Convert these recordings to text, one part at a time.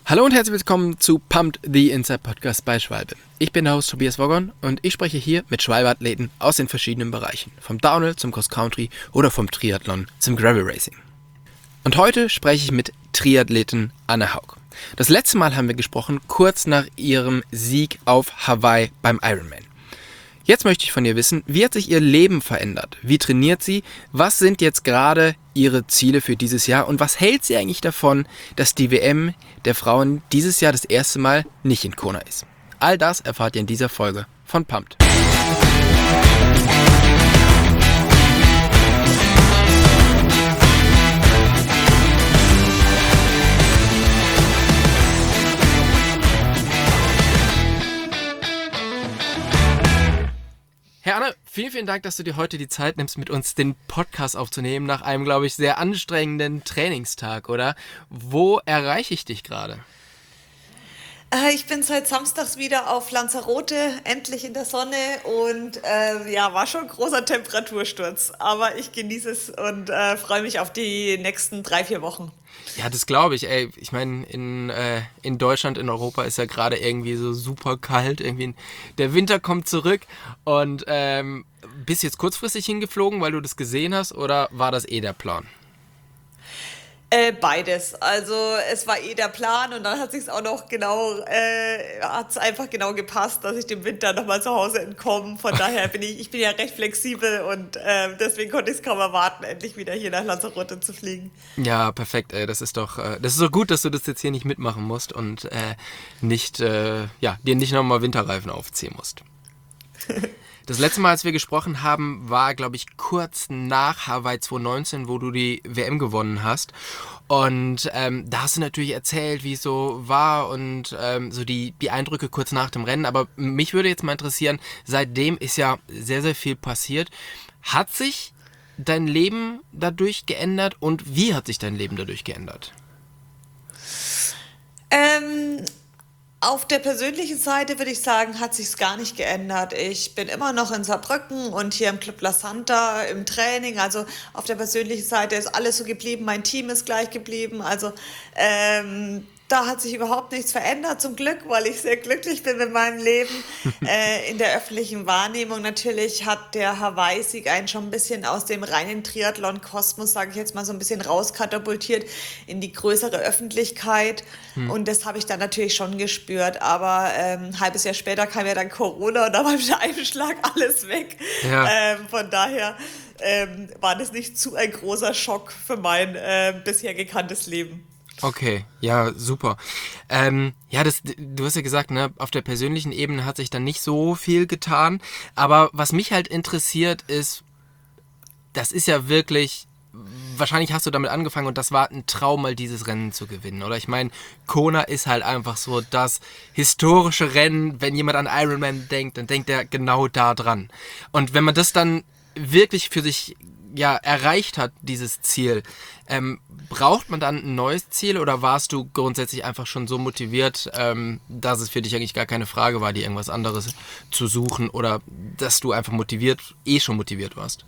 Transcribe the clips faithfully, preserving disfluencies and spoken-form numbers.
Hallo und herzlich willkommen zu Pumped, the Inside Podcast bei Schwalbe. Ich bin der Host Tobias Woggon und ich spreche hier mit Schwalbe-Athleten aus den verschiedenen Bereichen. Vom Downhill zum Cross-Country oder vom Triathlon zum Gravel Racing. Und heute spreche ich mit Triathletin Anne Haug. Das letzte Mal haben wir gesprochen, kurz nach ihrem Sieg auf Hawaii beim Ironman. Jetzt möchte ich von ihr wissen, wie hat sich ihr Leben verändert? Wie trainiert sie? Was sind jetzt gerade ihre Ziele für dieses Jahr? Und was hält sie eigentlich davon, dass die W M der Frauen dieses Jahr das erste Mal nicht in Kona ist? All das erfahrt ihr in dieser Folge von Pumped. Herr Anne, vielen, vielen Dank, dass du dir heute die Zeit nimmst, mit uns den Podcast aufzunehmen, nach einem, glaube ich, sehr anstrengenden Trainingstag, oder? Wo erreiche ich dich gerade? Äh, ich bin seit Samstags wieder auf Lanzarote, endlich in der Sonne und äh, ja, war schon ein großer Temperatursturz, aber ich genieße es und äh, freue mich auf die nächsten drei, vier Wochen. Ja, das glaube ich, ey. Ich meine, in, äh, in Deutschland, in Europa ist ja gerade irgendwie so super kalt. Irgendwie der Winter kommt zurück. Und ähm, bist du jetzt kurzfristig hingeflogen, weil du das gesehen hast, oder war das eh der Plan? Äh, beides. Also es war eh der Plan und dann hat sich's auch noch genau, äh, hat's einfach genau gepasst, dass ich dem Winter nochmal zu Hause entkomme. Von daher bin ich, ich bin ja recht flexibel und äh, deswegen konnte ich es kaum erwarten, endlich wieder hier nach Lanzarote zu fliegen. Ja, perfekt, ey. Das ist doch, äh, das ist doch gut, dass du das jetzt hier nicht mitmachen musst und äh, nicht, äh, ja, dir nicht nochmal Winterreifen aufziehen musst. Das letzte Mal, als wir gesprochen haben, war, glaube ich, kurz nach Hawaii zwanzig neunzehn, wo du die W M gewonnen hast. Und ähm, da hast du natürlich erzählt, wie es so war und ähm, so die, die Eindrücke kurz nach dem Rennen. Aber mich würde jetzt mal interessieren, seitdem ist ja sehr, sehr viel passiert. Hat sich dein Leben dadurch geändert und wie hat sich dein Leben dadurch geändert? Ähm... Auf der persönlichen Seite würde ich sagen, hat sich's gar nicht geändert. Ich bin immer noch in Saarbrücken und hier im Club La Santa im Training. Also auf der persönlichen Seite ist alles so geblieben. Mein Team ist gleich geblieben. Also ähm, da hat sich überhaupt nichts verändert, zum Glück, weil ich sehr glücklich bin mit meinem Leben. äh, in der öffentlichen Wahrnehmung natürlich hat der Hawaii-Sieg einen schon ein bisschen aus dem reinen Triathlon-Kosmos, sage ich jetzt mal, so ein bisschen rauskatapultiert in die größere Öffentlichkeit. Hm. Und das habe ich dann natürlich schon gespürt. Aber ähm, ein halbes Jahr später kam ja dann Corona und da war mit einem Schlag alles weg. Ja. Ähm, von daher ähm, war das nicht zu ein großer Schock für mein äh, bisher gekanntes Leben. Okay, ja, super. Ähm, ja, das, du hast ja gesagt, ne, auf der persönlichen Ebene hat sich dann nicht so viel getan. Aber was mich halt interessiert ist, das ist ja wirklich, wahrscheinlich hast du damit angefangen und das war ein Traum, mal dieses Rennen zu gewinnen, oder? Ich meine, Kona ist halt einfach so das historische Rennen. Wenn jemand an Ironman denkt, dann denkt er genau da dran. Und wenn man das dann wirklich für sich ja erreicht hat, dieses Ziel, ähm, braucht man dann ein neues Ziel oder warst du grundsätzlich einfach schon so motiviert, ähm, dass es für dich eigentlich gar keine Frage war, dir irgendwas anderes zu suchen oder dass du einfach motiviert, eh schon motiviert warst?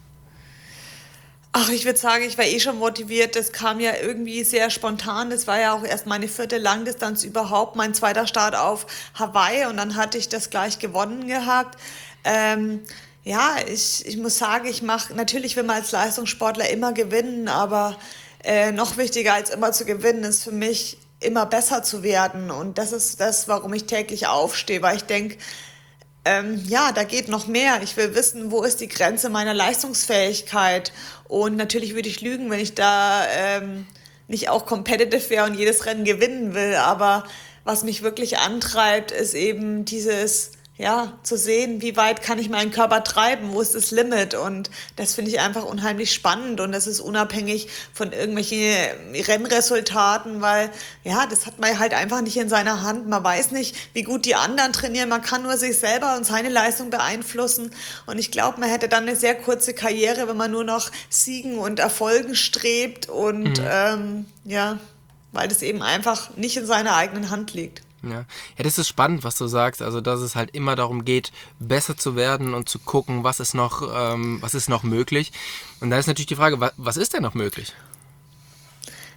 Ach, ich würde sagen, ich war eh schon motiviert. Das kam ja irgendwie sehr spontan. Das war ja auch erst meine vierte Langdistanz überhaupt, mein zweiter Start auf Hawaii und dann hatte ich das gleich gewonnen gehabt. Ähm, Ja, ich, ich muss sagen, ich mache, natürlich will man als Leistungssportler immer gewinnen, aber äh, noch wichtiger als immer zu gewinnen ist für mich, immer besser zu werden. Und das ist das, warum ich täglich aufstehe, weil ich denke, ähm, ja, da geht noch mehr. Ich will wissen, wo ist die Grenze meiner Leistungsfähigkeit. Und natürlich würde ich lügen, wenn ich da ähm, nicht auch competitive wäre und jedes Rennen gewinnen will. Aber was mich wirklich antreibt, ist eben dieses... ja, zu sehen, wie weit kann ich meinen Körper treiben, wo ist das Limit und das finde ich einfach unheimlich spannend und das ist unabhängig von irgendwelchen Rennresultaten, weil ja, das hat man halt einfach nicht in seiner Hand, man weiß nicht, wie gut die anderen trainieren, man kann nur sich selber und seine Leistung beeinflussen und ich glaube, man hätte dann eine sehr kurze Karriere, wenn man nur noch Siegen und Erfolgen strebt und mhm. ähm, ja, weil das eben einfach nicht in seiner eigenen Hand liegt. Ja. ja, das ist spannend, was du sagst, also dass es halt immer darum geht, besser zu werden und zu gucken, was ist noch, ähm, was ist noch möglich. Und da ist natürlich die Frage, was, was ist denn noch möglich?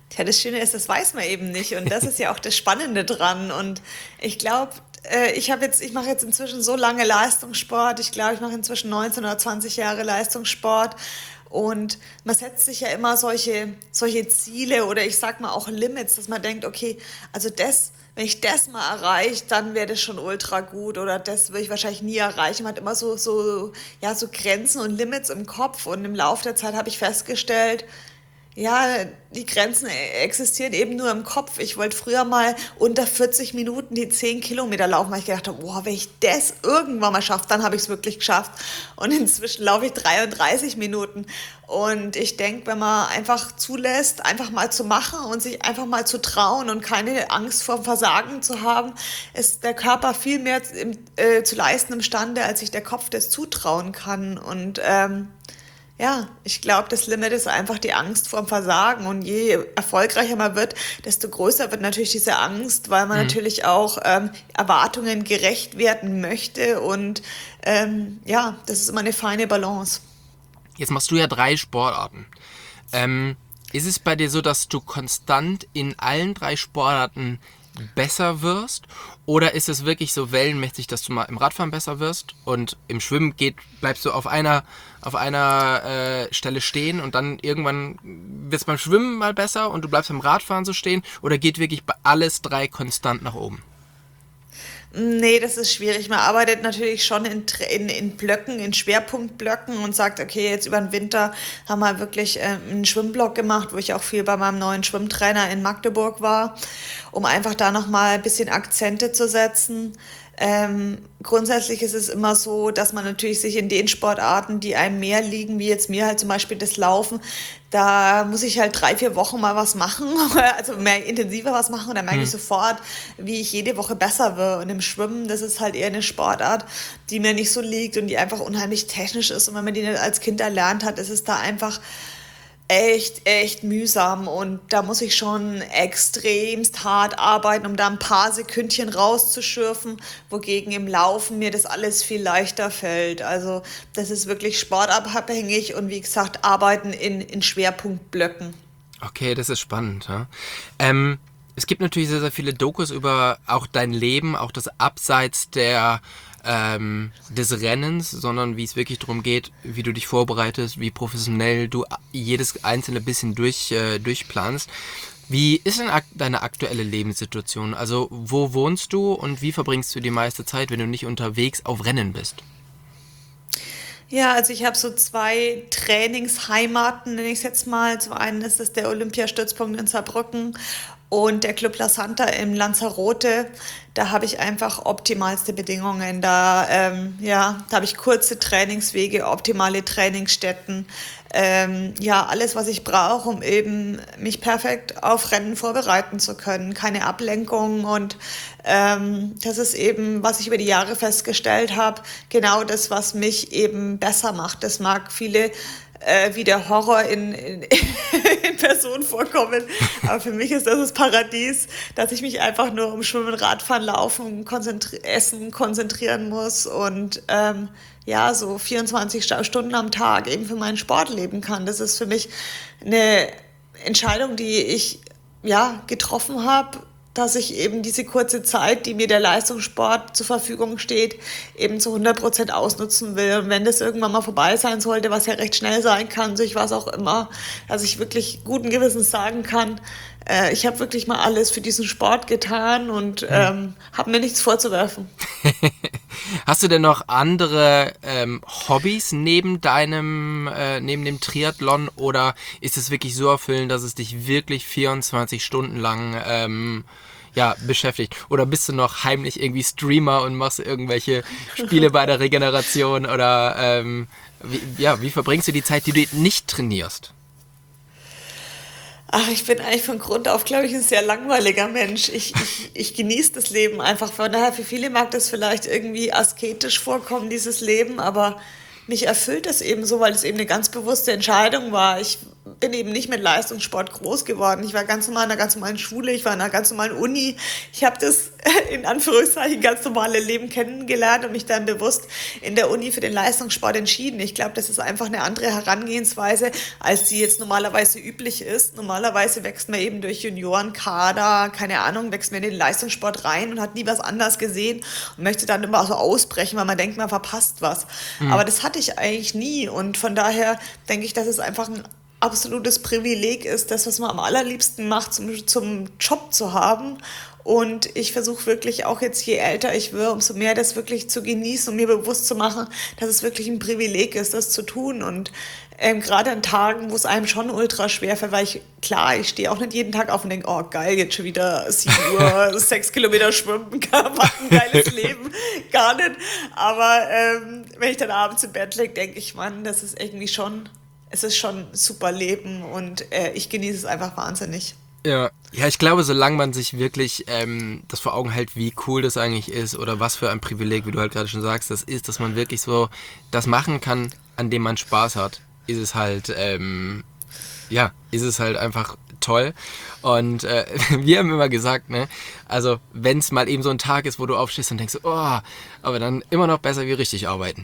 Ja, das Schöne ist, das weiß man eben nicht und das ist ja auch das Spannende dran und ich glaube, äh, ich habe jetzt, ich mache jetzt inzwischen so lange Leistungssport, ich glaube, ich mache inzwischen neunzehn oder zwanzig Jahre Leistungssport und man setzt sich ja immer solche, solche Ziele oder ich sag mal auch Limits, dass man denkt, okay, also das, wenn ich das mal erreiche, dann wäre das schon ultra gut oder das würde ich wahrscheinlich nie erreichen. Man hat immer so, so, ja, so Grenzen und Limits im Kopf und im Laufe der Zeit habe ich festgestellt, ja, die Grenzen existieren eben nur im Kopf. Ich wollte früher mal unter vierzig Minuten die zehn Kilometer laufen, weil ich gedacht habe, boah, wenn ich das irgendwann mal schaffe, dann habe ich es wirklich geschafft. Und inzwischen laufe ich dreiunddreißig Minuten. Und ich denke, wenn man einfach zulässt, einfach mal zu machen und sich einfach mal zu trauen und keine Angst vor dem Versagen zu haben, ist der Körper viel mehr im, äh, zu leisten imstande, als sich der Kopf das zutrauen kann. Und ähm, ja, ich glaube, das Limit ist einfach die Angst vorm Versagen. Und je erfolgreicher man wird, desto größer wird natürlich diese Angst, weil man Mhm. natürlich auch ähm, Erwartungen gerecht werden möchte. Und ähm, ja, das ist immer eine feine Balance. Jetzt machst du ja drei Sportarten. Ähm, ist es bei dir so, dass du konstant in allen drei Sportarten besser wirst? Oder ist es wirklich so wellenmäßig, dass du mal im Radfahren besser wirst und im Schwimmen geht, bleibst du auf einer, auf einer äh, Stelle stehen und dann irgendwann wird es beim Schwimmen mal besser und du bleibst beim Radfahren so stehen? Oder geht wirklich bei alles drei konstant nach oben? Nee, das ist schwierig. Man arbeitet natürlich schon in, Tra- in, in Blöcken, in Schwerpunktblöcken und sagt, okay, jetzt über den Winter haben wir wirklich ähm, einen Schwimmblock gemacht, wo ich auch viel bei meinem neuen Schwimmtrainer in Magdeburg war, um einfach da nochmal ein bisschen Akzente zu setzen. Ähm, grundsätzlich ist es immer so, dass man natürlich sich in den Sportarten, die einem mehr liegen, wie jetzt mir halt zum Beispiel das Laufen, da muss ich halt drei, vier Wochen mal was machen, also mehr intensiver was machen und dann merke ich Hm. sofort, wie ich jede Woche besser wird. Und im Schwimmen, das ist halt eher eine Sportart, die mir nicht so liegt und die einfach unheimlich technisch ist. Und wenn man die nicht als Kind erlernt hat, ist es da einfach echt, echt mühsam und da muss ich schon extremst hart arbeiten, um da ein paar Sekündchen rauszuschürfen, wogegen im Laufen mir das alles viel leichter fällt. Also das ist wirklich sportabhängig und wie gesagt, arbeiten in, in Schwerpunktblöcken. Okay, das ist spannend. Ja? Ähm, es gibt natürlich sehr, sehr viele Dokus über auch dein Leben, auch das Abseits der, ähm, des Rennens, sondern wie es wirklich darum geht, wie du dich vorbereitest, wie professionell du jedes einzelne bisschen durch, äh, durchplanst. Wie ist denn ak deine aktuelle Lebenssituation? Also wo wohnst du und wie verbringst du die meiste Zeit, wenn du nicht unterwegs auf Rennen bist? Ja, also ich habe so zwei Trainingsheimaten, nenne ich es jetzt mal. Zum einen ist es der Olympiastützpunkt in Saarbrücken und der Club La Santa in Lanzarote. Da habe ich einfach optimalste Bedingungen. Da, ähm, ja, da habe ich kurze Trainingswege, optimale Trainingsstätten. Ähm, ja, alles, was ich brauche, um eben mich perfekt auf Rennen vorbereiten zu können. Keine Ablenkung und ähm, das ist eben, was ich über die Jahre festgestellt habe, genau das, was mich eben besser macht. Das mag viele äh, wie der Horror in, in, in Person vorkommen, aber für mich ist das das Paradies, dass ich mich einfach nur um Schwimmen, Radfahren, Laufen, konzentri Essen konzentrieren muss und ähm, ja, so vierundzwanzig Sta- Stunden am Tag eben für meinen Sport leben kann. Das ist für mich eine Entscheidung, die ich ja getroffen habe, dass ich eben diese kurze Zeit, die mir der Leistungssport zur Verfügung steht, eben zu hundert Prozent ausnutzen will. Und wenn das irgendwann mal vorbei sein sollte, was ja recht schnell sein kann, durch was auch immer, dass ich wirklich guten Gewissens sagen kann, äh, ich habe wirklich mal alles für diesen Sport getan und Hm. ähm, habe mir nichts vorzuwerfen. Hast du denn noch andere ähm, Hobbys neben deinem, äh, neben dem Triathlon oder ist es wirklich so erfüllend, dass es dich wirklich vierundzwanzig Stunden lang ähm, ja, beschäftigt? Oder bist du noch heimlich irgendwie Streamer und machst irgendwelche Spiele bei der Regeneration oder ähm, wie, ja, wie verbringst du die Zeit, die du nicht trainierst? Ach, ich bin eigentlich von Grund auf, glaube ich, ein sehr langweiliger Mensch. Ich, ich, ich genieße das Leben einfach. Von daher, für viele mag das vielleicht irgendwie asketisch vorkommen, dieses Leben, aber mich erfüllt das eben so, weil es eben eine ganz bewusste Entscheidung war. Ich bin eben nicht mit Leistungssport groß geworden. Ich war ganz normal in einer ganz normalen Schule, ich war in einer ganz normalen Uni. Ich habe das in Anführungszeichen ganz normale Leben kennengelernt und mich dann bewusst in der Uni für den Leistungssport entschieden. Ich glaube, das ist einfach eine andere Herangehensweise, als die jetzt normalerweise üblich ist. Normalerweise wächst man eben durch Juniorenkader, keine Ahnung, wächst man in den Leistungssport rein und hat nie was anderes gesehen und möchte dann immer so ausbrechen, weil man denkt, man verpasst was. Mhm. Aber das hatte ich eigentlich nie und von daher denke ich, dass es einfach ein absolutes Privileg ist, das, was man am allerliebsten macht, zum, zum Job zu haben. Und ich versuche wirklich auch jetzt, je älter ich werde, umso mehr das wirklich zu genießen und mir bewusst zu machen, dass es wirklich ein Privileg ist, das zu tun. Und ähm, gerade an Tagen, wo es einem schon ultra schwer fällt, weil ich, klar, ich stehe auch nicht jeden Tag auf und denke, oh geil, jetzt schon wieder sieben Uhr, sechs Kilometer schwimmen, was ein geiles Leben, gar nicht. Aber ähm, wenn ich dann abends im Bett liege, denke ich, Mann, das ist irgendwie schon... Es ist schon ein super Leben und äh, ich genieße es einfach wahnsinnig. Ja, ja, ich glaube, solange man sich wirklich ähm, das vor Augen hält, wie cool das eigentlich ist oder was für ein Privileg, wie du halt gerade schon sagst, das ist, dass man wirklich so das machen kann, an dem man Spaß hat, ist es halt, ähm, ja, ist es halt einfach toll. Und äh, wir haben immer gesagt, ne, also wenn es mal eben so ein Tag ist, wo du aufstehst und denkst, oh, aber dann immer noch besser wie richtig arbeiten.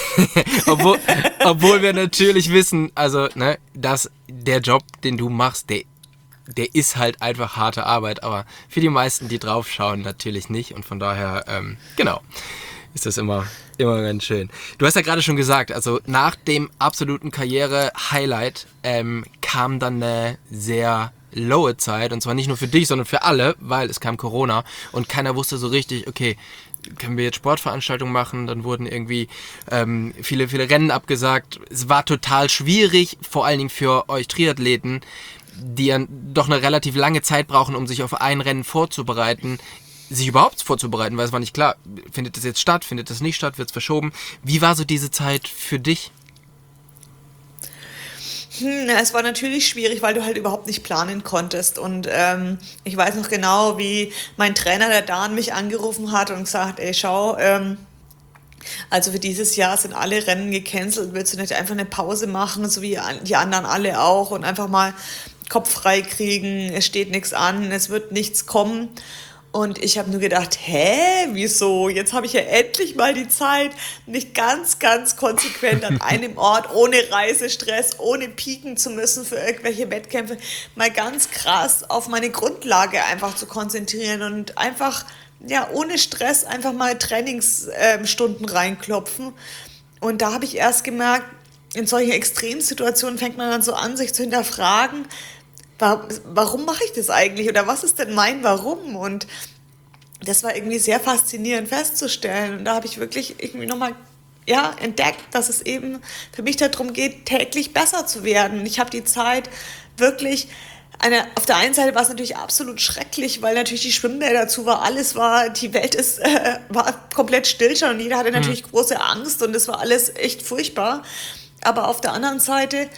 obwohl, obwohl wir natürlich wissen, also, ne, dass der Job, den du machst, der, der ist halt einfach harte Arbeit, aber für die meisten, die drauf schauen, natürlich nicht. Und von daher, ähm, genau, ist das immer, immer ganz schön. Du hast ja gerade schon gesagt, also nach dem absoluten Karriere-Highlight ähm, kam dann eine sehr lowe Zeit, und zwar nicht nur für dich, sondern für alle, weil es kam Corona und keiner wusste so richtig, okay, können wir jetzt Sportveranstaltungen machen, dann wurden irgendwie ähm, viele, viele Rennen abgesagt. Es war total schwierig, vor allen Dingen für euch Triathleten, die ja doch eine relativ lange Zeit brauchen, um sich auf ein Rennen vorzubereiten, sich überhaupt vorzubereiten, weil es war nicht klar, findet das jetzt statt, findet das nicht statt, wird es verschoben. Wie war so diese Zeit für dich? Hm, es war natürlich schwierig, weil du halt überhaupt nicht planen konntest. Und ähm, ich weiß noch genau, wie mein Trainer, der Dan, mich angerufen hat und gesagt, ey, schau, ähm, also für dieses Jahr sind alle Rennen gecancelt, willst du nicht einfach eine Pause machen, so wie die anderen alle auch, und einfach mal Kopf frei kriegen, es steht nichts an, es wird nichts kommen. Und ich habe nur gedacht, hä, wieso? Jetzt habe ich ja endlich mal die Zeit, mich ganz, ganz konsequent an einem Ort, ohne Reisestress, ohne pieken zu müssen für irgendwelche Wettkämpfe, mal ganz krass auf meine Grundlage einfach zu konzentrieren und einfach, ja, ohne Stress einfach mal Trainingsstunden reinklopfen. Und da habe ich erst gemerkt, in solchen Extremsituationen fängt man dann so an, sich zu hinterfragen, warum mache ich das eigentlich oder was ist denn mein Warum? Und das war irgendwie sehr faszinierend festzustellen. Und da habe ich wirklich irgendwie nochmal ja, entdeckt, dass es eben für mich darum geht, täglich besser zu werden. Ich habe die Zeit wirklich, eine, auf der einen Seite war es natürlich absolut schrecklich, weil natürlich die Schwimmbäder zu war, alles war, die Welt ist, äh, war komplett Stillstand und jeder hatte natürlich mhm. große Angst und es war alles echt furchtbar. Aber auf der anderen Seite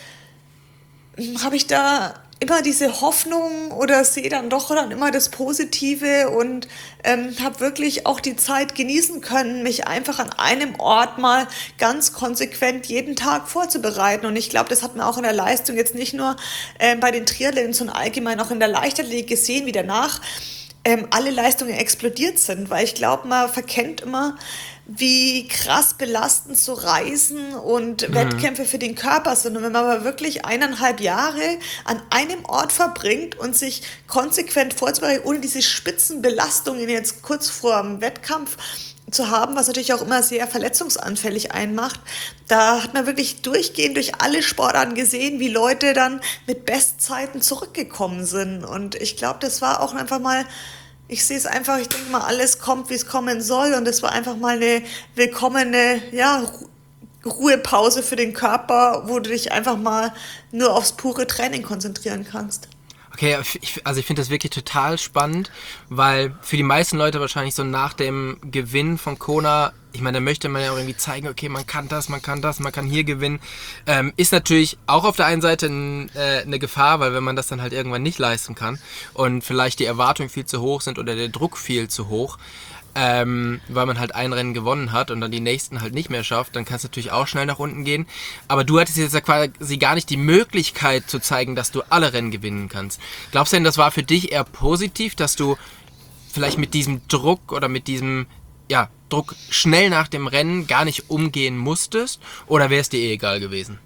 habe ich da immer diese Hoffnung oder sehe dann doch dann immer das Positive und ähm, habe wirklich auch die Zeit genießen können, mich einfach an einem Ort mal ganz konsequent jeden Tag vorzubereiten. Und ich glaube, das hat man auch in der Leistung jetzt nicht nur ähm, bei den Triathleten, sondern allgemein auch in der Leichtathletik gesehen, wie danach ähm, alle Leistungen explodiert sind. Weil ich glaube, man verkennt immer, wie krass belastend so Reisen und mhm. Wettkämpfe für den Körper sind. Und wenn man aber wirklich eineinhalb Jahre an einem Ort verbringt und sich konsequent vorzubereiten, ohne diese Spitzenbelastungen jetzt kurz vor dem Wettkampf zu haben, was natürlich auch immer sehr verletzungsanfällig einmacht, da hat man wirklich durchgehend durch alle Sportarten gesehen, wie Leute dann mit Bestzeiten zurückgekommen sind. Und ich glaube, das war auch einfach mal, ich sehe es einfach, ich denke mal, alles kommt, wie es kommen soll. Und es war einfach mal eine willkommene ja, Ruhepause für den Körper, wo du dich einfach mal nur aufs pure Training konzentrieren kannst. Okay, ich, also ich finde das wirklich total spannend, weil für die meisten Leute wahrscheinlich so nach dem Gewinn von Kona ich meine, da möchte man ja auch irgendwie zeigen, okay, man kann das, man kann das, man kann hier gewinnen. Ähm, ist natürlich auch auf der einen Seite n, äh, eine Gefahr, weil wenn man das dann halt irgendwann nicht leisten kann und vielleicht die Erwartungen viel zu hoch sind oder der Druck viel zu hoch, ähm, weil man halt ein Rennen gewonnen hat und dann die nächsten halt nicht mehr schafft, dann kann es natürlich auch schnell nach unten gehen. Aber du hattest jetzt ja quasi gar nicht die Möglichkeit zu zeigen, dass du alle Rennen gewinnen kannst. Glaubst du denn, das war für dich eher positiv, dass du vielleicht mit diesem Druck oder mit diesem ja, Druck schnell nach dem Rennen gar nicht umgehen musstest? Oder wäre es dir eh egal gewesen?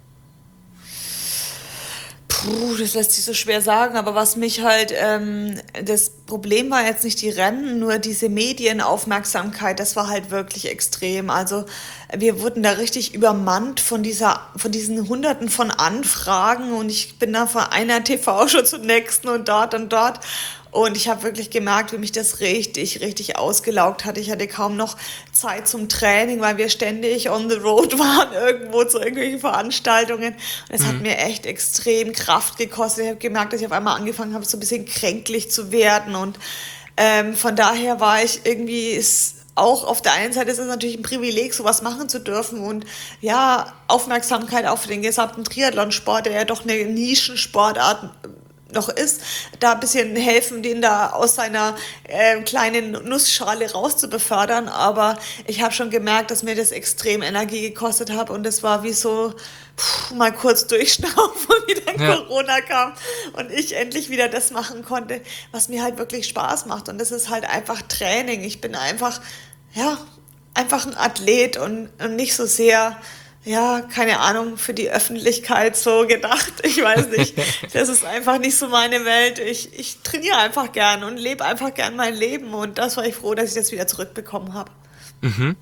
Puh, das lässt sich so schwer sagen, aber was mich halt, ähm, das Problem war jetzt nicht die Rennen, nur diese Medienaufmerksamkeit, das war halt wirklich extrem. Also wir wurden da richtig übermannt von dieser, von diesen Hunderten von Anfragen und ich bin da von einer T V-Show zur nächsten und dort und dort. Und ich habe wirklich gemerkt, wie mich das richtig, richtig ausgelaugt hat. Ich hatte kaum noch Zeit zum Training, weil wir ständig on the road waren, irgendwo zu irgendwelchen Veranstaltungen. Und es hat Mhm. mir echt extrem Kraft gekostet. Ich habe gemerkt, dass ich auf einmal angefangen habe, so ein bisschen kränklich zu werden. Und ähm, von daher war ich irgendwie... Ist, auch auf der einen Seite ist es natürlich ein Privileg, sowas machen zu dürfen und ja, Aufmerksamkeit auch für den gesamten Triathlonsport, der ja doch eine Nischensportart noch ist, da ein bisschen helfen, den da aus seiner äh, kleinen Nussschale rauszubefördern. Aber ich habe schon gemerkt, dass mir das extrem Energie gekostet hat und es war wie so puh, mal kurz durchschnaufen, wie dann Ja. Corona kam und ich endlich wieder das machen konnte, was mir halt wirklich Spaß macht. Und das ist halt einfach Training. Ich bin einfach, ja, einfach ein Athlet und, und nicht so sehr, ja, keine Ahnung, für die Öffentlichkeit so gedacht. Ich weiß nicht. Das ist einfach nicht so meine Welt. Ich, ich trainiere einfach gern und lebe einfach gern mein Leben. Und das war ich froh, dass ich das wieder zurückbekommen habe. Mhm.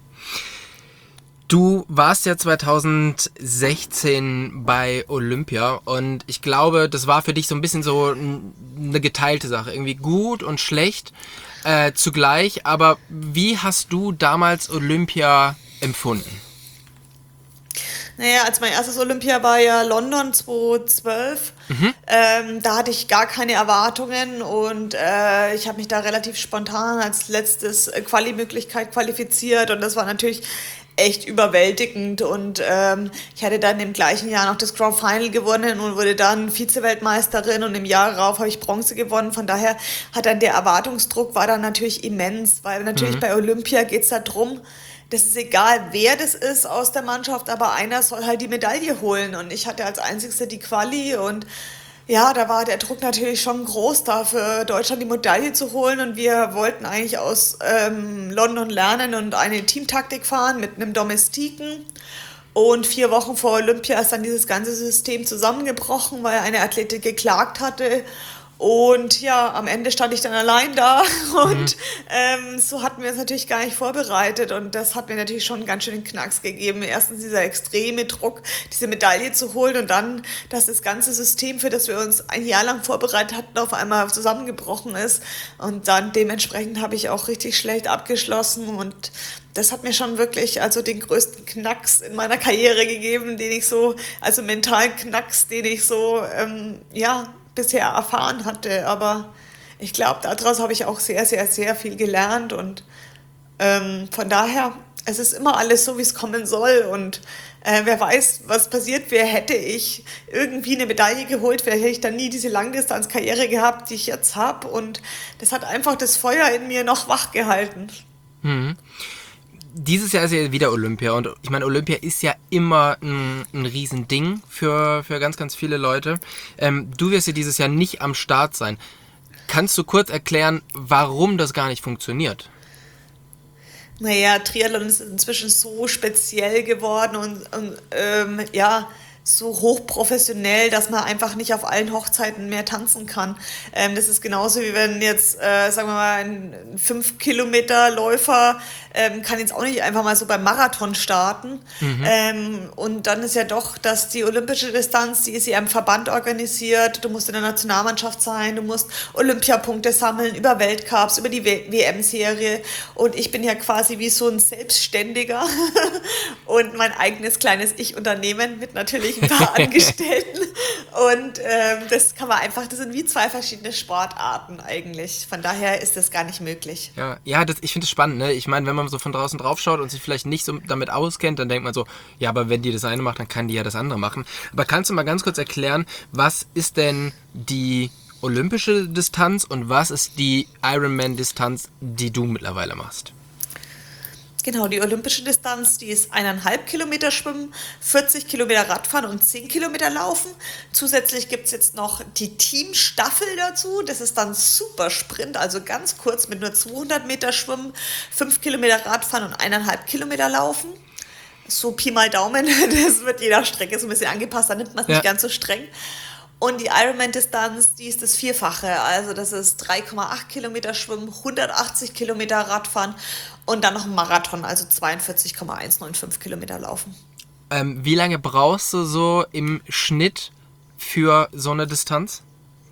Du warst ja zwanzig sechzehn bei Olympia und ich glaube, das war für dich so ein bisschen so n- eine geteilte Sache. Irgendwie gut und schlecht äh, zugleich. Aber wie hast du damals Olympia empfunden? Naja, als mein erstes Olympia war ja London zweitausendzwölf. Ähm, da hatte ich gar keine Erwartungen und äh, ich habe mich da relativ spontan als letztes äh, Quali-Möglichkeit qualifiziert und das war natürlich echt überwältigend und ähm, ich hatte dann im gleichen Jahr noch das Grand Final gewonnen und wurde dann Vize-Weltmeisterin und im Jahr darauf habe ich Bronze gewonnen. Von daher hat dann der Erwartungsdruck war dann natürlich immens, weil natürlich Mhm. bei Olympia geht es da drum, das ist egal, wer das ist aus der Mannschaft, aber einer soll halt die Medaille holen. Und ich hatte als Einzigste die Quali und ja, da war der Druck natürlich schon groß, da für Deutschland die Medaille zu holen. Und wir wollten eigentlich aus ähm, London lernen und eine Teamtaktik fahren mit einem Domestiken. Und vier Wochen vor Olympia ist dann dieses ganze System zusammengebrochen, weil eine Athletin geklagt hatte. Und ja, am Ende stand ich dann allein da Mhm. und ähm, so hatten wir uns natürlich gar nicht vorbereitet und das hat mir natürlich schon einen ganz schönen Knacks gegeben. Erstens dieser extreme Druck, diese Medaille zu holen und dann, dass das ganze System, für das wir uns ein Jahr lang vorbereitet hatten, auf einmal zusammengebrochen ist und dann dementsprechend habe ich auch richtig schlecht abgeschlossen und das hat mir schon wirklich also den größten Knacks in meiner Karriere gegeben, den ich so, also mentalen Knacks, den ich so, ähm, ja, bisher erfahren hatte. Aber ich glaube, daraus habe ich auch sehr, sehr, sehr viel gelernt und ähm, von daher, es ist immer alles so, wie es kommen soll und äh, wer weiß, was passiert wäre, hätte ich irgendwie eine Medaille geholt, vielleicht hätte ich dann nie diese Langdistanzkarriere gehabt, die ich jetzt habe und das hat einfach das Feuer in mir noch wach gehalten. Mhm. Dieses Jahr ist ja wieder Olympia und ich meine, Olympia ist ja immer ein, ein Riesending für, für ganz, ganz viele Leute. Ähm, du wirst ja dieses Jahr nicht am Start sein. Kannst du kurz erklären, warum das gar nicht funktioniert? Naja, Triathlon ist inzwischen so speziell geworden und, und ähm, ja, so hochprofessionell, dass man einfach nicht auf allen Hochzeiten mehr tanzen kann. Ähm, das ist genauso wie wenn jetzt, äh, sagen wir mal, ein fünf Kilometer Läufer ähm, kann jetzt auch nicht einfach mal so beim Marathon starten. Mhm. Ähm, und dann ist ja doch, dass die olympische Distanz, die ist ja im Verband organisiert. Du musst in der Nationalmannschaft sein, du musst Olympiapunkte sammeln über Weltcups, über die W M-Serie. Und ich bin ja quasi wie so ein Selbstständiger und mein eigenes kleines Ich-Unternehmen mit natürlich zusätzlich ein paar Angestellten. Und ähm, das kann man einfach, das sind wie zwei verschiedene Sportarten eigentlich. Von daher ist das gar nicht möglich. Ja, ja das, ich finde es spannend. Ne? Ich meine, wenn man so von draußen drauf schaut und sich vielleicht nicht so damit auskennt, dann denkt man so, ja, aber wenn die das eine macht, dann kann die ja das andere machen. Aber kannst du mal ganz kurz erklären, was ist denn die olympische Distanz und was ist die Ironman-Distanz, die du mittlerweile machst? Genau, die olympische Distanz, die ist eineinhalb Kilometer Schwimmen, vierzig Kilometer Radfahren und zehn Kilometer Laufen. Zusätzlich gibt es jetzt noch die Teamstaffel dazu. Das ist dann Supersprint, also ganz kurz mit nur zweihundert Meter Schwimmen, fünf Kilometer Radfahren und eineinhalb Kilometer Laufen. So Pi mal Daumen, das wird jeder Strecke so ein bisschen angepasst, da nimmt man es Ja. nicht ganz so streng. Und die Ironman-Distanz, die ist das Vierfache. Also das ist drei Komma acht Kilometer Schwimmen, hundertachtzig Kilometer Radfahren und dann noch ein Marathon, also zweiundvierzig Komma hundertfünfundneunzig Kilometer laufen. Ähm, wie lange brauchst du so im Schnitt für so eine Distanz?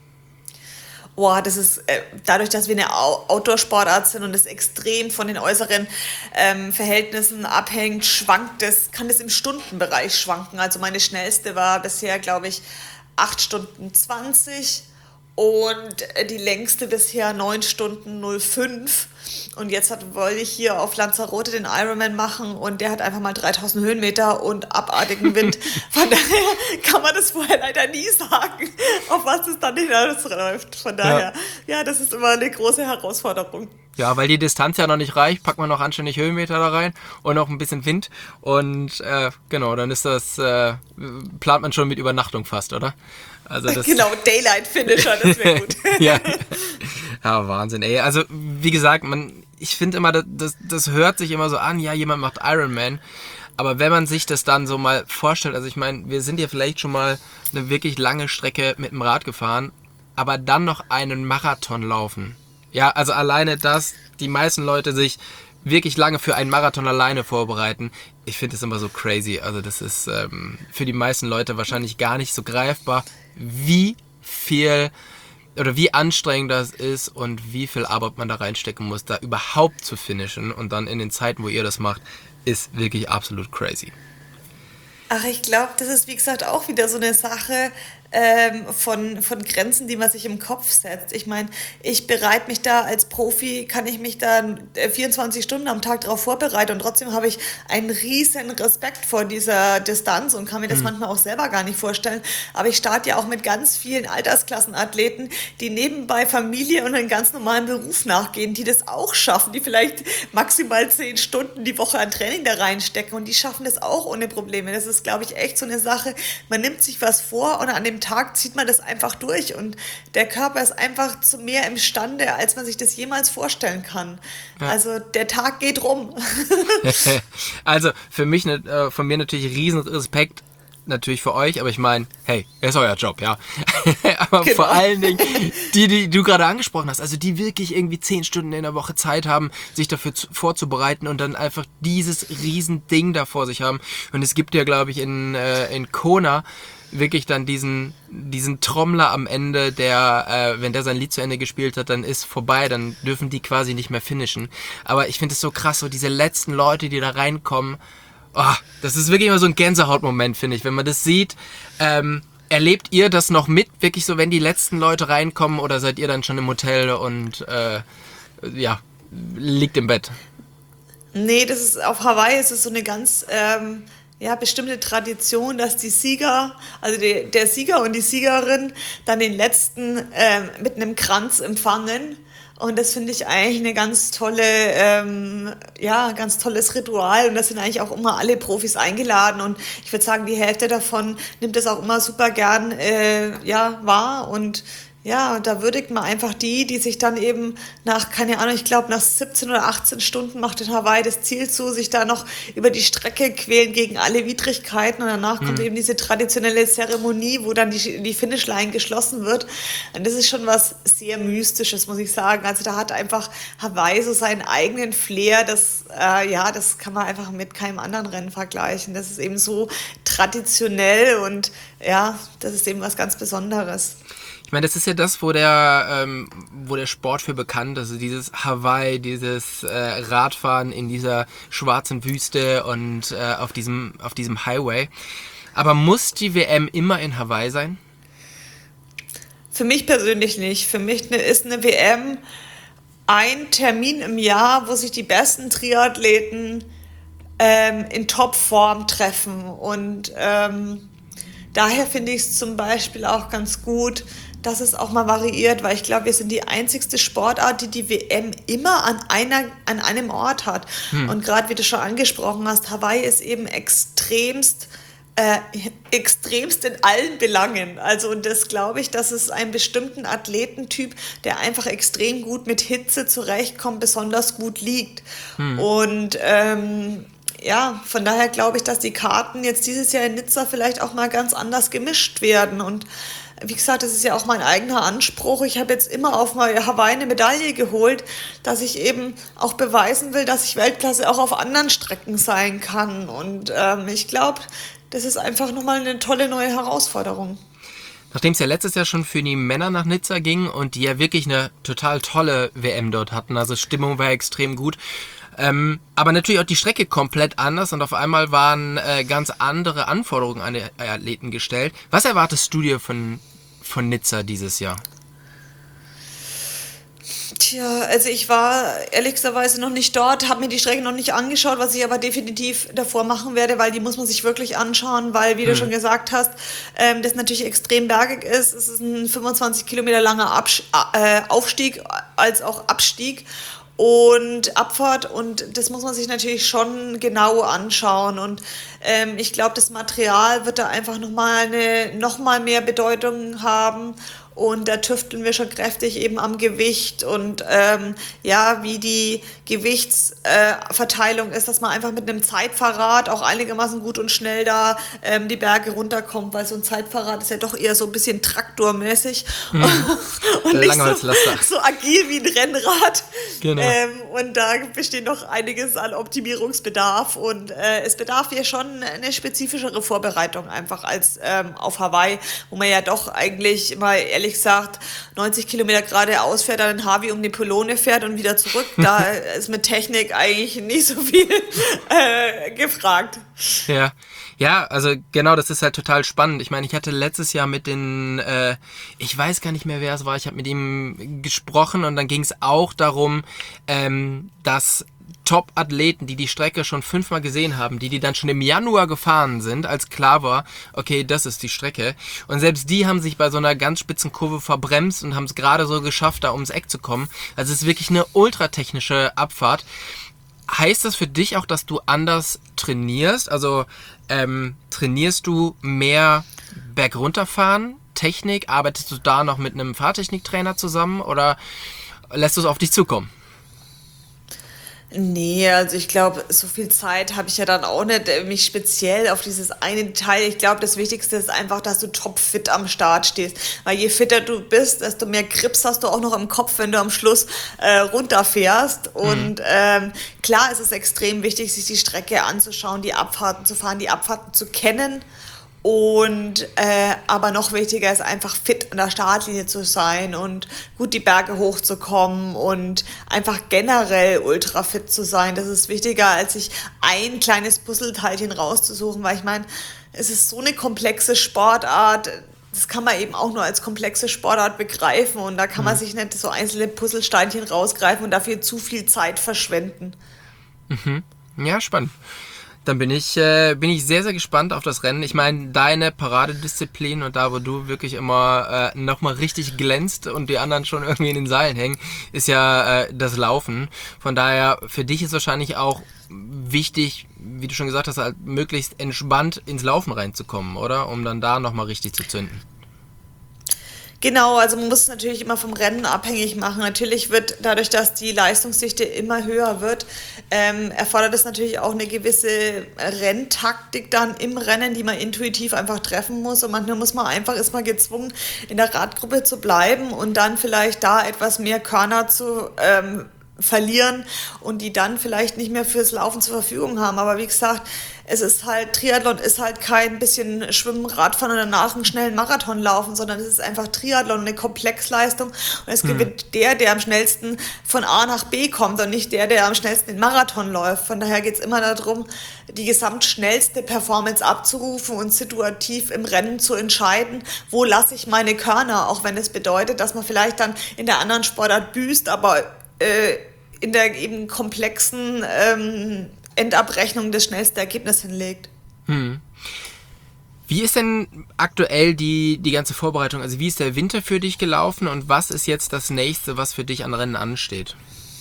Boah, das ist äh, dadurch, dass wir eine Au- Outdoor-Sportart sind und es extrem von den äußeren ähm, Verhältnissen abhängt, schwankt das, kann das im Stundenbereich schwanken. Also meine schnellste war bisher, glaube ich, acht Stunden zwanzig und äh, die längste bisher neun Stunden null fünf. Und jetzt hat, wollte ich hier auf Lanzarote den Ironman machen und der hat einfach mal dreitausend Höhenmeter und abartigen Wind. Von daher kann man das vorher leider nie sagen, auf was es dann hinausläuft. Von daher, ja. ja, das ist immer eine große Herausforderung. Ja, weil die Distanz ja noch nicht reicht, packt man noch anständig Höhenmeter da rein und noch ein bisschen Wind. Und äh, genau, dann ist das, äh, plant man schon mit Übernachtung fast, oder? Also das, Genau, Daylight Finisher, das wäre gut. ja. Ja, Wahnsinn, ey. Also, wie gesagt, man, ich finde immer, das, das, das hört sich immer so an, ja, jemand macht Ironman. Aber wenn man sich das dann so mal vorstellt, also ich meine, wir sind ja vielleicht schon mal eine wirklich lange Strecke mit dem Rad gefahren, aber dann noch einen Marathon laufen. Ja, also alleine das, die meisten Leute sich wirklich lange für einen Marathon alleine vorbereiten. Ich finde das immer so crazy. Also das ist ähm, für die meisten Leute wahrscheinlich gar nicht so greifbar, wie viel oder wie anstrengend das ist und wie viel Arbeit man da reinstecken muss, da überhaupt zu finishen und dann in den Zeiten, wo ihr das macht, ist wirklich absolut crazy. Ach, ich glaube, das ist wie gesagt auch wieder so eine Sache ähm, von, von Grenzen, die man sich im Kopf setzt. Ich meine, ich bereite mich da als Profi, kann ich mich da äh, vierundzwanzig Stunden am Tag darauf vorbereiten und trotzdem habe ich einen riesen Respekt vor dieser Distanz und kann mir das Mhm. manchmal auch selber gar nicht vorstellen. Aber ich starte ja auch mit ganz vielen Altersklassenathleten, die nebenbei Familie und einen ganz normalen Beruf nachgehen, die das auch schaffen, die vielleicht maximal zehn Stunden die Woche an Training da reinstecken und die schaffen das auch ohne Probleme. Das ist, glaube ich, echt so eine Sache. Man nimmt sich was vor und an dem Tag zieht man das einfach durch und der Körper ist einfach zu mehr imstande, als man sich das jemals vorstellen kann. Ja. Also der Tag geht rum. Also für mich, ne- äh, von mir natürlich riesen Respekt natürlich für euch, aber ich meine, hey, ist euer Job, ja. Aber Genau. vor allen Dingen die, die du gerade angesprochen hast, also die wirklich irgendwie zehn Stunden in der Woche Zeit haben, sich dafür zu, vorzubereiten und dann einfach dieses riesen Ding da vor sich haben. Und es gibt ja, glaube ich, in, äh, in Kona wirklich dann diesen, diesen Trommler am Ende, der, äh, wenn der sein Lied zu Ende gespielt hat, dann ist vorbei, dann dürfen die quasi nicht mehr finishen. Aber ich finde es so krass, so diese letzten Leute, die da reinkommen, oh, das ist wirklich immer so ein Gänsehautmoment, finde ich, wenn man das sieht. Ähm, erlebt ihr das noch mit, wirklich so, wenn die letzten Leute reinkommen oder seid ihr dann schon im Hotel und äh, ja, liegt im Bett? Nee, das ist auf Hawaii ist es so eine ganz ähm, ja, bestimmte Tradition, dass die Sieger, also die, der Sieger und die Siegerin dann den letzten ähm, mit einem Kranz empfangen. Und das finde ich eigentlich eine ganz tolle, ähm, ja, ganz tolles Ritual. Und da sind eigentlich auch immer alle Profis eingeladen. Und ich würde sagen, die Hälfte davon nimmt das auch immer super gern äh, ja, wahr. Und ja, da würdigt man einfach die, die sich dann eben nach, keine Ahnung, ich glaube nach siebzehn oder achtzehn Stunden macht in Hawaii das Ziel zu, sich da noch über die Strecke quälen gegen alle Widrigkeiten und danach kommt eben diese traditionelle Zeremonie, wo dann die, die Finishline geschlossen wird. Und das ist schon was sehr Mystisches, muss ich sagen. Also da hat einfach Hawaii so seinen eigenen Flair, das, äh, ja, das kann man einfach mit keinem anderen Rennen vergleichen. Das ist eben so traditionell und ja, das ist eben was ganz Besonderes. Ich meine, das ist ja das, wo der, ähm, wo der Sport für bekannt ist. Also dieses Hawaii, dieses äh, Radfahren in dieser schwarzen Wüste und äh, auf diesem, auf diesem Highway. Aber muss die W M immer in Hawaii sein? Für mich persönlich nicht. Für mich ne- ist eine W M ein Termin im Jahr, wo sich die besten Triathleten ähm, in Topform treffen. Und ähm, daher finde ich es zum Beispiel auch ganz gut, dass es auch mal variiert, weil ich glaube, wir sind die einzigste Sportart, die die W M immer an, einer, an einem Ort hat. Hm. Und gerade wie du schon angesprochen hast, Hawaii ist eben extremst äh, extremst in allen Belangen. Also und das glaube ich, dass es einen bestimmten Athletentyp, der einfach extrem gut mit Hitze zurechtkommt, besonders gut liegt. Hm. Und ähm, ja, von daher glaube ich, dass die Karten jetzt dieses Jahr in Nizza vielleicht auch mal ganz anders gemischt werden. Und wie gesagt, das ist ja auch mein eigener Anspruch. Ich habe jetzt immer auf mal Hawaii eine Medaille geholt, dass ich eben auch beweisen will, dass ich Weltklasse auch auf anderen Strecken sein kann. Und ähm, ich glaube, das ist einfach nochmal eine tolle neue Herausforderung. Nachdem es ja letztes Jahr schon für die Männer nach Nizza ging und die ja wirklich eine total tolle W M dort hatten, also Stimmung war extrem gut, ähm, aber natürlich auch die Strecke komplett anders und auf einmal waren äh, ganz andere Anforderungen an die Athleten gestellt. Was erwartest du dir von, von Nizza dieses Jahr? Tja, also ich war ehrlicherweise noch nicht dort, habe mir die Strecke noch nicht angeschaut, was ich aber definitiv davor machen werde, weil die muss man sich wirklich anschauen, weil, wie du schon gesagt hast, ähm, das natürlich extrem bergig ist. Es ist ein fünfundzwanzig Kilometer langer Absch äh, Aufstieg als auch Abstieg und Abfahrt und das muss man sich natürlich schon genau anschauen und ähm, ich glaube, das Material wird da einfach nochmal eine, noch mal mehr Bedeutung haben. Und da tüfteln wir schon kräftig eben am Gewicht und ähm, ja, wie die Gewichtsverteilung äh, ist, dass man einfach mit einem Zeitfahrrad auch einigermaßen gut und schnell da ähm, die Berge runterkommt, weil so ein Zeitfahrrad ist ja doch eher so ein bisschen traktormäßig Hm. und Der nicht so, Langholzlaster. so agil wie ein Rennrad. Genau. Ähm, und da besteht noch einiges an Optimierungsbedarf und äh, es bedarf hier schon eine spezifischere Vorbereitung einfach als ähm, auf Hawaii, wo man ja doch eigentlich mal ehrlich gesagt neunzig Kilometer geradeaus fährt, dann in Harvey um die Pylone fährt und wieder zurück. Da ist mit Technik eigentlich nicht so viel äh, gefragt. Ja. Ja, also genau, das ist halt total spannend. Ich meine, ich hatte letztes Jahr mit den, äh, ich weiß gar nicht mehr, wer es war, ich habe mit ihm gesprochen und dann ging es auch darum, ähm, dass Top-Athleten, die die Strecke schon fünfmal gesehen haben, die die dann schon im Januar gefahren sind, als klar war, okay, das ist die Strecke. Und selbst die haben sich bei so einer ganz spitzen Kurve verbremst und haben es gerade so geschafft, da ums Eck zu kommen. Also es ist wirklich eine ultratechnische Abfahrt. Heißt das für dich auch, dass du anders trainierst? Also ähm, trainierst du mehr bergunterfahren, Technik? Arbeitest du da noch mit einem Fahrtechniktrainer zusammen oder lässt du es auf dich zukommen? Nee, also ich glaube, so viel Zeit habe ich ja dann auch nicht, äh, mich speziell auf dieses eine Detail. Ich glaube, das Wichtigste ist einfach, dass du topfit am Start stehst. Weil je fitter du bist, desto mehr Grips hast du auch noch im Kopf, wenn du am Schluss äh, runterfährst. Und ähm, klar ist es extrem wichtig, sich die Strecke anzuschauen, die Abfahrten zu fahren, die Abfahrten zu kennen. Und äh, aber noch wichtiger ist einfach fit an der Startlinie zu sein und gut die Berge hochzukommen und einfach generell ultra fit zu sein. Das ist wichtiger, als sich ein kleines Puzzleteilchen rauszusuchen, weil ich meine, es ist so eine komplexe Sportart. Das kann man eben auch nur als komplexe Sportart begreifen und da kann man sich nicht so einzelne Puzzlesteinchen rausgreifen und dafür zu viel Zeit verschwenden. Mhm. Ja, spannend. Dann bin ich, äh, bin ich sehr, sehr gespannt auf das Rennen. Ich meine, deine Paradedisziplin und da, wo du wirklich immer äh, nochmal richtig glänzt und die anderen schon irgendwie in den Seilen hängen, ist ja äh, das Laufen. Von daher, für dich ist wahrscheinlich auch wichtig, wie du schon gesagt hast, halt möglichst entspannt ins Laufen reinzukommen, oder? Um dann da nochmal richtig zu zünden. Genau, also man muss es natürlich immer vom Rennen abhängig machen. Natürlich wird dadurch, dass die Leistungsdichte immer höher wird, ähm, erfordert es natürlich auch eine gewisse Renntaktik dann im Rennen, die man intuitiv einfach treffen muss. Und manchmal muss man einfach, ist man gezwungen, in der Radgruppe zu bleiben und dann vielleicht da etwas mehr Körner zu ähm, verlieren und die dann vielleicht nicht mehr fürs Laufen zur Verfügung haben. Aber wie gesagt, es ist halt, Triathlon ist halt kein bisschen Schwimmen, Radfahren und danach einen schnellen Marathon laufen, sondern es ist einfach Triathlon, eine Komplexleistung und es Hm. gewinnt der, der am schnellsten von A nach B kommt und nicht der, der am schnellsten den Marathon läuft. Von daher geht es immer darum, die gesamtschnellste Performance abzurufen und situativ im Rennen zu entscheiden, wo lasse ich meine Körner, auch wenn es bedeutet, dass man vielleicht dann in der anderen Sportart büßt, aber äh, in der eben komplexen ähm, Endabrechnung das schnellste Ergebnis hinlegt. Hm. Wie ist denn aktuell die, die ganze Vorbereitung? Also wie ist der Winter für dich gelaufen und was ist jetzt das nächste, was für dich an Rennen ansteht?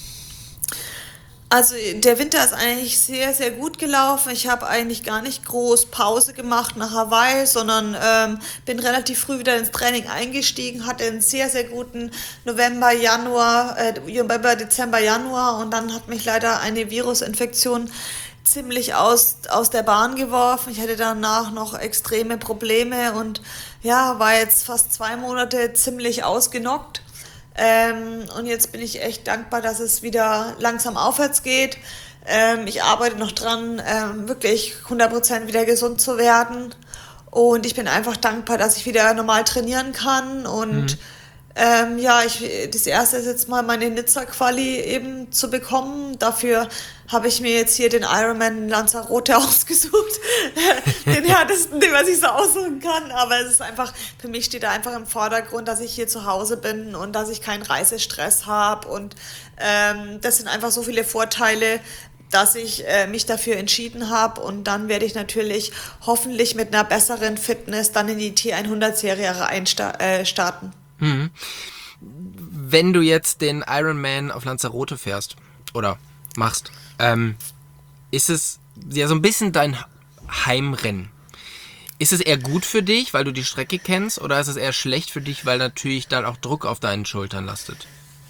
Also der Winter ist eigentlich sehr, sehr gut gelaufen. Ich habe eigentlich gar nicht groß Pause gemacht nach Hawaii, sondern ähm, bin relativ früh wieder ins Training eingestiegen, hatte einen sehr, sehr guten November, Januar, äh, November, Dezember, Januar und dann hat mich leider eine Virusinfektion ziemlich aus, aus der Bahn geworfen. Ich hatte danach noch extreme Probleme und ja, war jetzt fast zwei Monate ziemlich ausgenockt. Ähm, und jetzt bin ich echt dankbar, dass es wieder langsam aufwärts geht. Ähm, ich arbeite noch dran, ähm, wirklich hundert Prozent wieder gesund zu werden. Und ich bin einfach dankbar, dass ich wieder normal trainieren kann. Und Hm. ähm, ja, ich, das erste ist jetzt mal meine Nizza-Quali eben zu bekommen. Dafür habe ich mir jetzt hier den Ironman Lanzarote ausgesucht. Den härtesten, den man sich so aussuchen kann. Aber es ist einfach, für mich steht da einfach im Vordergrund, dass ich hier zu Hause bin und dass ich keinen Reisestress habe. Und ähm, das sind einfach so viele Vorteile, dass ich äh, mich dafür entschieden habe. Und dann werde ich natürlich hoffentlich mit einer besseren Fitness dann in die T hundert-Serie einstarten. Hm. Wenn du jetzt den Ironman auf Lanzarote fährst oder machst, ähm, ist es ja so ein bisschen dein Heimrennen. Ist es eher gut für dich, weil du die Strecke kennst, oder ist es eher schlecht für dich, weil natürlich dann auch Druck auf deinen Schultern lastet?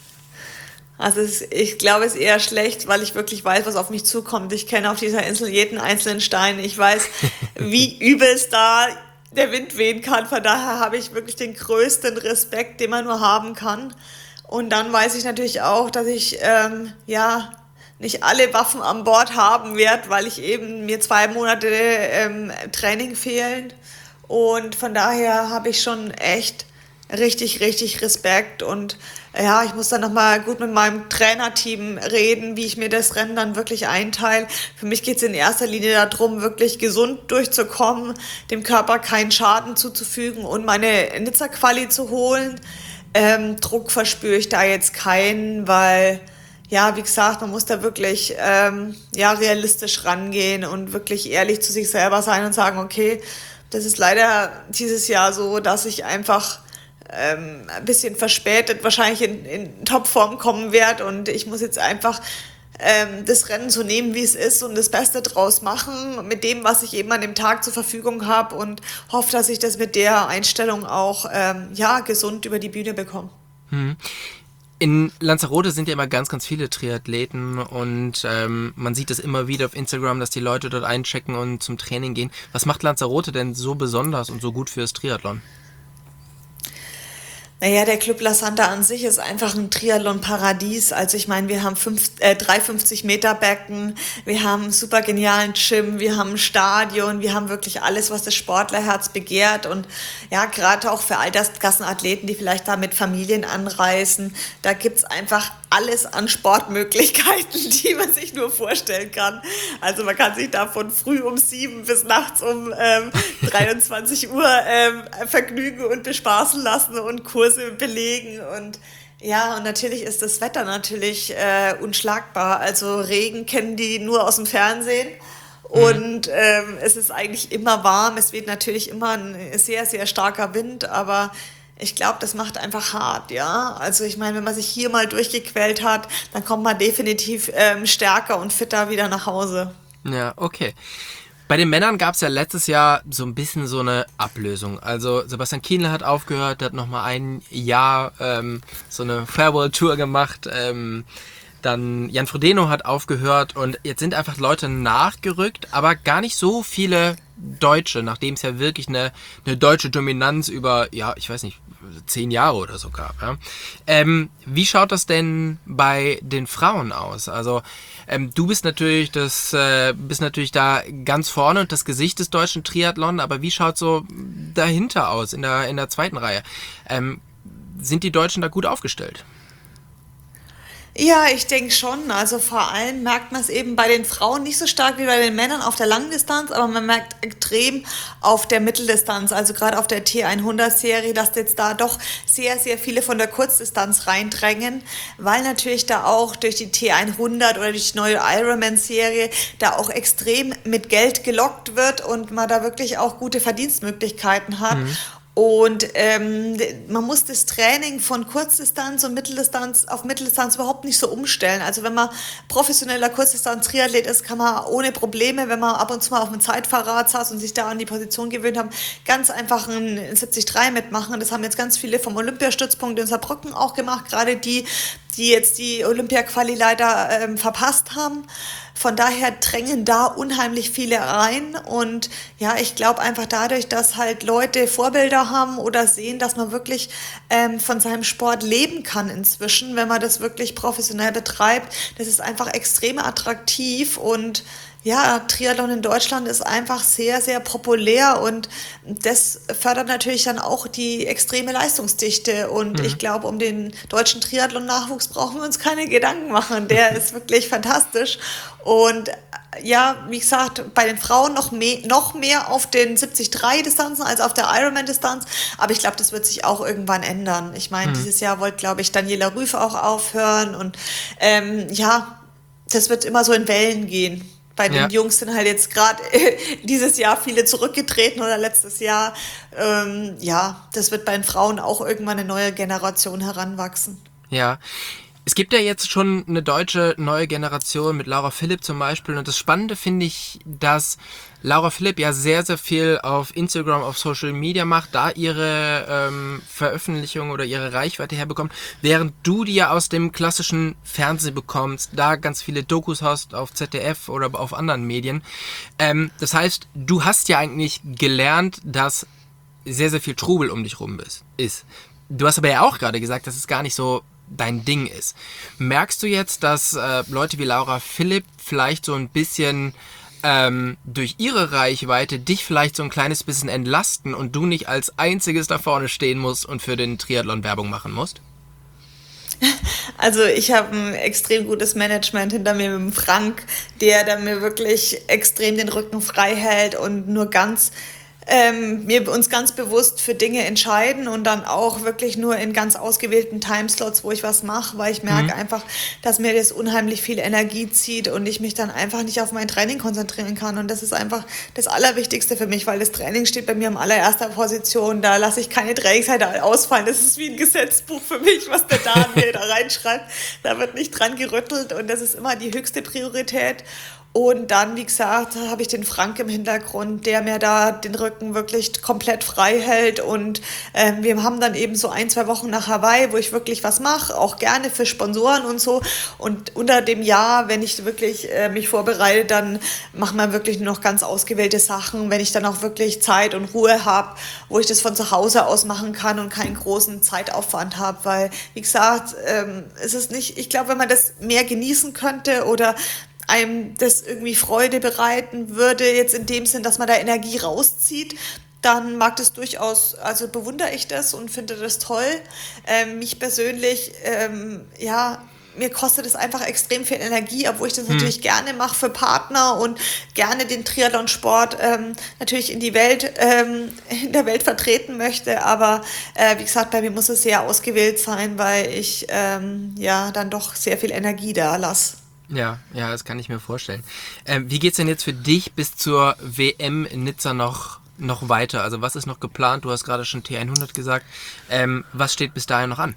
Also es, ich glaube, es ist eher schlecht, weil ich wirklich weiß, was auf mich zukommt. Ich kenne auf dieser Insel jeden einzelnen Stein. Ich weiß, wie übelst da der Wind wehen kann. Von daher habe ich wirklich den größten Respekt, den man nur haben kann. Und dann weiß ich natürlich auch, dass ich ähm, ja nicht alle Waffen an Bord haben werde, weil ich eben mir zwei Monate ähm, Training fehlen. Und von daher habe ich schon echt richtig, richtig Respekt. Und ja, ich muss dann nochmal gut mit meinem Trainerteam reden, wie ich mir das Rennen dann wirklich einteile. Für mich geht es in erster Linie darum, wirklich gesund durchzukommen, dem Körper keinen Schaden zuzufügen und meine Nizza-Quali zu holen. Ähm, Druck verspüre ich da jetzt keinen, weil, ja, wie gesagt, man muss da wirklich ähm, ja, realistisch rangehen und wirklich ehrlich zu sich selber sein und sagen, okay, das ist leider dieses Jahr so, dass ich einfach ähm, ein bisschen verspätet wahrscheinlich in, in Topform kommen werde und ich muss jetzt einfach ähm, das Rennen so nehmen, wie es ist und das Beste draus machen mit dem, was ich eben an dem Tag zur Verfügung habe und hoffe, dass ich das mit der Einstellung auch ähm, ja, gesund über die Bühne bekomme. Hm. In Lanzarote sind ja immer ganz, ganz viele Triathleten und ähm, man sieht es immer wieder auf Instagram, dass die Leute dort einchecken und zum Training gehen. Was macht Lanzarote denn so besonders und so gut fürs Triathlon? Naja, der Club La Santa an sich ist einfach ein Triathlon-Paradies. Also ich meine, wir haben fünf, äh, drei fünfzig Meter Becken, wir haben einen super genialen Gym, wir haben ein Stadion, wir haben wirklich alles, was das Sportlerherz begehrt. Und ja, gerade auch für Altersklassenathleten, die vielleicht da mit Familien anreisen, da gibt's einfach alles an Sportmöglichkeiten, die man sich nur vorstellen kann. Also man kann sich da von früh um sieben bis nachts um ähm, dreiundzwanzig Uhr ähm, vergnügen und bespaßen lassen und Kurse belegen und ja, und natürlich ist das Wetter natürlich äh, unschlagbar. Also Regen kennen die nur aus dem Fernsehen. Und ähm, es ist eigentlich immer warm. Es weht natürlich immer ein sehr, sehr starker Wind, aber ich glaube, das macht einfach hart, ja. Also ich meine, wenn man sich hier mal durchgequält hat, dann kommt man definitiv ähm, stärker und fitter wieder nach Hause. Ja, okay. Bei den Männern gab es ja letztes Jahr so ein bisschen so eine Ablösung. Also Sebastian Kienle hat aufgehört, der hat nochmal ein Jahr ähm, so eine Farewell-Tour gemacht. Ähm, dann Jan Frodeno hat aufgehört und jetzt sind einfach Leute nachgerückt, aber gar nicht so viele Deutsche, nachdem es ja wirklich eine, eine deutsche Dominanz über, ja, ich weiß nicht, zehn Jahre oder so gab. Ja? Ähm, wie schaut das denn bei den Frauen aus? Also ähm, du bist natürlich das, äh, bist natürlich da ganz vorne und das Gesicht des deutschen Triathlon, aber wie schaut so dahinter aus in der in der zweiten Reihe? Ähm, sind die Deutschen da gut aufgestellt? Ja, ich denke schon. Also vor allem merkt man es eben bei den Frauen nicht so stark wie bei den Männern auf der Langdistanz, aber man merkt extrem auf der Mitteldistanz, also gerade auf der T hundert-Serie, dass jetzt da doch sehr, sehr viele von der Kurzdistanz reindrängen, weil natürlich da auch durch die T hundert oder durch die neue Ironman-Serie da auch extrem mit Geld gelockt wird und man da wirklich auch gute Verdienstmöglichkeiten hat. Mhm. Und ähm, man muss das Training von Kurzdistanz und Mitteldistanz auf Mitteldistanz überhaupt nicht so umstellen. Also wenn man professioneller Kurzdistanz-Triathlet ist, kann man ohne Probleme, wenn man ab und zu mal auf dem Zeitfahrrad saß und sich da an die Position gewöhnt haben, ganz einfach einen siebzig drei mitmachen. Das haben jetzt ganz viele vom Olympiastützpunkt in Saarbrücken auch gemacht, gerade die, die jetzt die Olympia-Quali leider ähm, verpasst haben. Von daher drängen da unheimlich viele rein und ja, ich glaube einfach dadurch, dass halt Leute Vorbilder haben oder sehen, dass man wirklich ähm, von seinem Sport leben kann inzwischen, wenn man das wirklich professionell betreibt, das ist einfach extrem attraktiv und ja, Triathlon in Deutschland ist einfach sehr, sehr populär und das fördert natürlich dann auch die extreme Leistungsdichte. Und ich Mhm. glaube, um den deutschen Triathlon-Nachwuchs brauchen wir uns keine Gedanken machen. Der ist wirklich fantastisch. Und ja, wie gesagt, bei den Frauen noch mehr, noch mehr auf den siebzig drei Distanzen als auf der Ironman-Distanz. Aber ich glaube, das wird sich auch irgendwann ändern. Ich meine, Mhm. dieses Jahr wollte, glaube ich, Daniela Rüff auch aufhören. Und ähm, ja, das wird immer so in Wellen gehen. Bei den Ja. Jungs sind halt jetzt gerade dieses Jahr viele zurückgetreten oder letztes Jahr. Ähm, ja, das wird bei den Frauen auch irgendwann eine neue Generation heranwachsen. Ja, es gibt ja jetzt schon eine deutsche neue Generation mit Laura Philipp zum Beispiel. Und das Spannende finde ich, dass Laura Philipp ja sehr, sehr viel auf Instagram, auf Social Media macht, da ihre ähm, Veröffentlichung oder ihre Reichweite herbekommt, während du die ja aus dem klassischen Fernsehen bekommst, da ganz viele Dokus hast auf Z D F oder auf anderen Medien. Ähm, das heißt, du hast ja eigentlich gelernt, dass sehr, sehr viel Trubel um dich rum ist. ist. Du hast aber ja auch gerade gesagt, dass es gar nicht so dein Ding ist. Merkst du jetzt, dass äh, Leute wie Laura Philipp vielleicht so ein bisschen ähm, durch ihre Reichweite dich vielleicht so ein kleines bisschen entlasten und du nicht als einziges da vorne stehen musst und für den Triathlon Werbung machen musst? Also ich habe ein extrem gutes Management hinter mir mit dem Frank, der da mir wirklich extrem den Rücken frei hält und nur ganz ähm, wir uns ganz bewusst für Dinge entscheiden und dann auch wirklich nur in ganz ausgewählten Timeslots, wo ich was mache, weil ich merke Mhm. einfach, dass mir das unheimlich viel Energie zieht und ich mich dann einfach nicht auf mein Training konzentrieren kann. Und das ist einfach das Allerwichtigste für mich, weil das Training steht bei mir an allererster Position. Da lasse ich keine Trainingszeit ausfallen. Das ist wie ein Gesetzbuch für mich, was der da mir da reinschreibt. Da wird nicht dran gerüttelt und das ist immer die höchste Priorität. Und dann, wie gesagt, habe ich den Frank im Hintergrund, der mir da den Rücken wirklich komplett frei hält. Und ähm, wir haben dann eben so ein, zwei Wochen nach Hawaii, wo ich wirklich was mache, auch gerne für Sponsoren und so. Und unter dem Jahr, wenn ich wirklich äh, mich vorbereite, dann machen wir wirklich nur noch ganz ausgewählte Sachen, wenn ich dann auch wirklich Zeit und Ruhe habe, wo ich das von zu Hause aus machen kann und keinen großen Zeitaufwand habe. Weil, wie gesagt, ähm, es ist nicht, ich glaube, wenn man das mehr genießen könnte oder einem das irgendwie Freude bereiten würde, jetzt in dem Sinn, dass man da Energie rauszieht, dann mag das durchaus, also bewundere ich das und finde das toll. Ähm, mich persönlich, ähm, ja, mir kostet es einfach extrem viel Energie, obwohl ich das Mhm. natürlich gerne mache für Partner und gerne den Triathlonsport ähm, natürlich in die Welt, ähm, in der Welt vertreten möchte. Aber äh, wie gesagt, bei mir muss es sehr ausgewählt sein, weil ich ähm, ja dann doch sehr viel Energie da lasse. Ja, ja, das kann ich mir vorstellen. Ähm, wie geht's denn jetzt für dich bis zur W M in Nizza noch, noch weiter? Also was ist noch geplant? Du hast gerade schon T hundert gesagt. Ähm, was steht bis dahin noch an?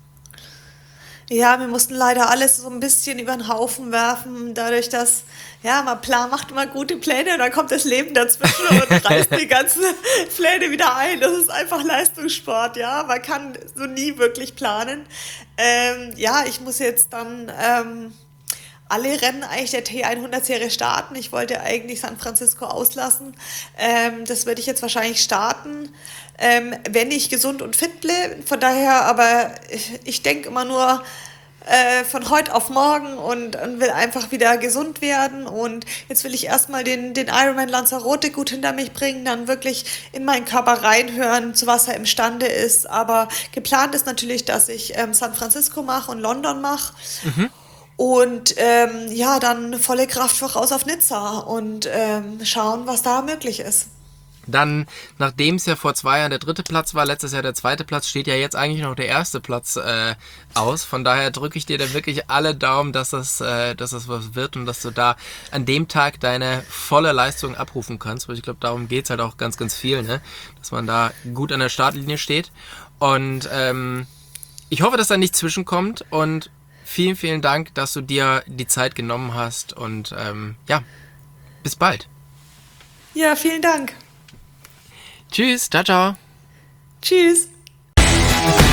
Ja, wir mussten leider alles so ein bisschen über den Haufen werfen, dadurch, dass, ja, man plan, macht immer gute Pläne und dann kommt das Leben dazwischen und reißt die ganzen Pläne wieder ein. Das ist einfach Leistungssport, ja. Man kann so nie wirklich planen. Ähm, ja, ich muss jetzt dann ähm, alle Rennen eigentlich der T hundert-Serie starten. Ich wollte eigentlich San Francisco auslassen. Ähm, das werde ich jetzt wahrscheinlich starten, ähm, wenn ich gesund und fit bleibe. Von daher, aber ich, ich denke immer nur äh, von heute auf morgen und, und will einfach wieder gesund werden. Und jetzt will ich erstmal den, den Ironman Lanzarote gut hinter mich bringen, dann wirklich in meinen Körper reinhören, zu was er imstande ist. Aber geplant ist natürlich, dass ich ähm, San Francisco mache und London mache. Mhm. Und ähm, ja, dann volle Kraft voraus auf Nizza und ähm, schauen, was da möglich ist. Dann, nachdem es ja vor zwei Jahren der dritte Platz war, letztes Jahr der zweite Platz, steht ja jetzt eigentlich noch der erste Platz äh, aus. Von daher drücke ich dir da wirklich alle Daumen, dass das, äh, dass das was wird und dass du da an dem Tag deine volle Leistung abrufen kannst. Weil ich glaube, darum geht's halt auch ganz, ganz viel, ne? Dass man da gut an der Startlinie steht. Und ähm, ich hoffe, dass da nichts zwischenkommt. Und vielen, vielen Dank, dass du dir die Zeit genommen hast. Und ähm, ja, bis bald. Ja, vielen Dank. Tschüss, ciao, ciao. Tschüss.